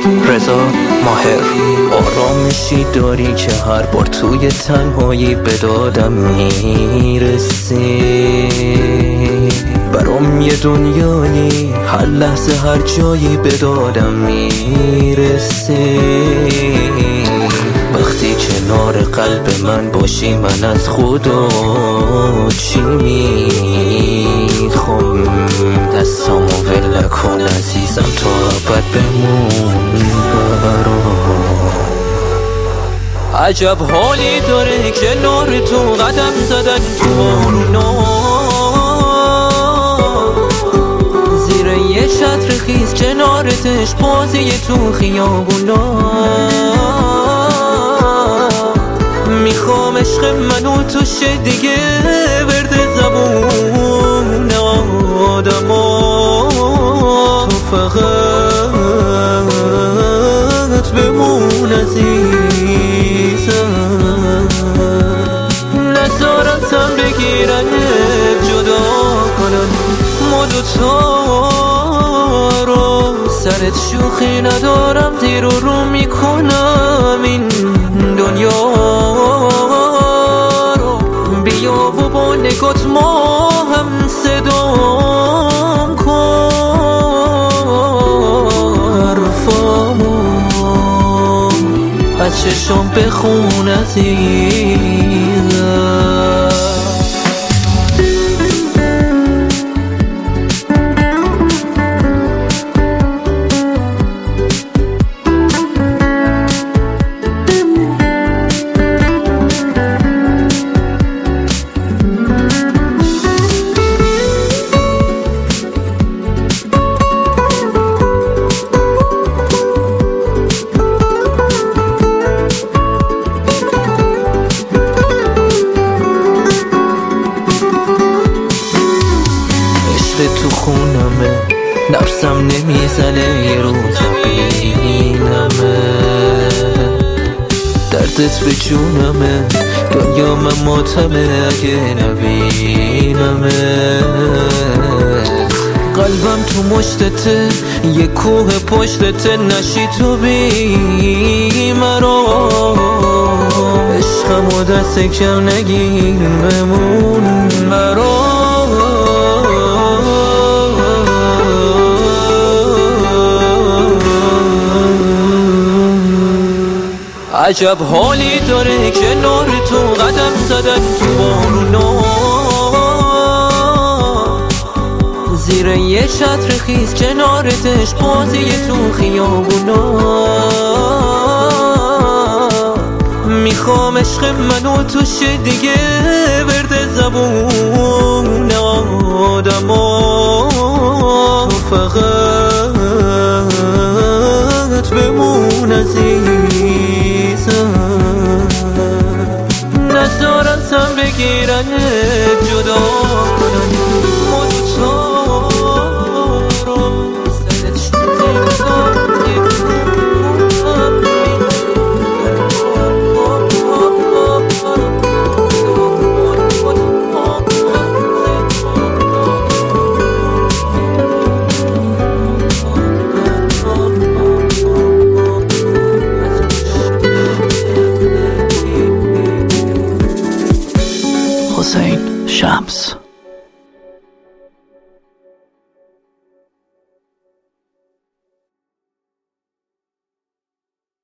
رضا ماهر. آرامشی داری که هر بار توی تنهایی به دادم میرسی، برام یه دنیایی هر لحظه هر جایی به دادم میرسی. وقتی کنار قلب من باشی من از خدا چی میخوام؟ دستامو ول نکن عزیزم تا ابد بمون برام. عجب حالی داره کنار تو قدم زدن تو بارونا، زیر یه چتر خیس کنارتش بازی تو خیابونا. میخوام عشق منو تو شه دیگه ورد زبون آدما، تو فقط بمون عزیزم. نظارتم بگیرن جدا کنن ما دوتا رو، سرت شوخی ندارم دیر رو میکنم این دنیا رو. بیا و با نگات ما هم صدام کن حرفامو، از چشم بخون عزیزم. تو خونمه نفسم نمیزنه یه روز ببینمه، دردت به جونمه دنیا من ماتمه اگه نبینمه. قلبم تو مشتته یه کوه پشتته، نشی تو بی مرا. عشقمو دست کم نگیر بمون برا. عجب حالی داره کنار تو قدم زدن تو بارونا، زیر یه چتر خیس کنارتش بازی تو خیابونا. میخوام عشق منو تو شه دیگه ورد زبون آدما، تو فقط بمون عزیزم. نظارتم بگیرن جدا کنن ما دوتا رو، سرت شوخی ندارم حسین شمس.